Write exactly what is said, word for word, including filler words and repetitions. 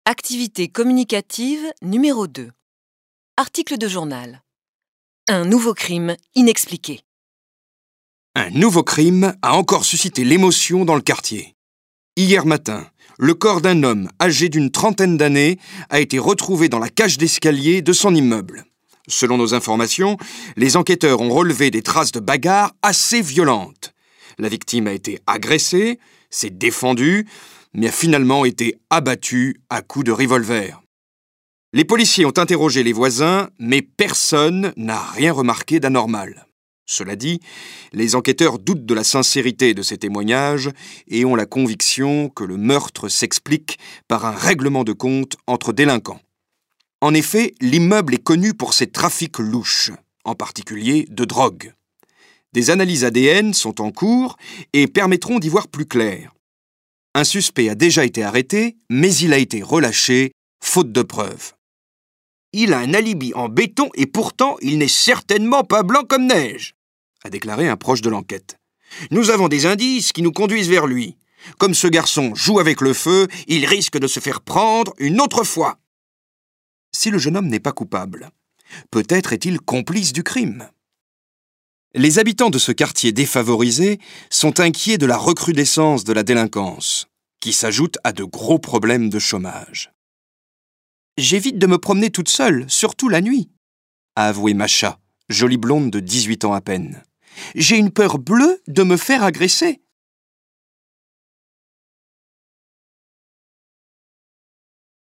Activité communicative numéro deux. Article de journal. Un nouveau crime inexpliqué. Un nouveau crime a encore suscité l'émotion dans le quartier. Hier matin, le corps d'un homme âgé d'une trentaine d'années a été retrouvé dans la cage d'escalier de son immeuble. Selon nos informations, les enquêteurs ont relevé des traces de bagarre assez violentes. La victime a été agressée, s'est défendue, mais a finalement été abattue à coups de revolver. Les policiers ont interrogé les voisins, mais personne n'a rien remarqué d'anormal. Cela dit, les enquêteurs doutent de la sincérité de ces témoignages et ont la conviction que le meurtre s'explique par un règlement de compte entre délinquants. En effet, l'immeuble est connu pour ses trafics louches, en particulier de drogue. Des analyses A D N sont en cours et permettront d'y voir plus clair. Un suspect a déjà été arrêté, mais il a été relâché, faute de preuves. Il a un alibi en béton et pourtant il n'est certainement pas blanc comme neige, a déclaré un proche de l'enquête. Nous avons des indices qui nous conduisent vers lui. Comme ce garçon joue avec le feu, il risque de se faire prendre une autre fois. Si le jeune homme n'est pas coupable, peut-être est-il complice du crime. Les habitants de ce quartier défavorisé sont inquiets de la recrudescence de la délinquance, qui s'ajoute à de gros problèmes de chômage. J'évite de me promener toute seule, surtout la nuit, a avoué Macha, jolie blonde de dix-huit ans à peine. J'ai une peur bleue de me faire agresser.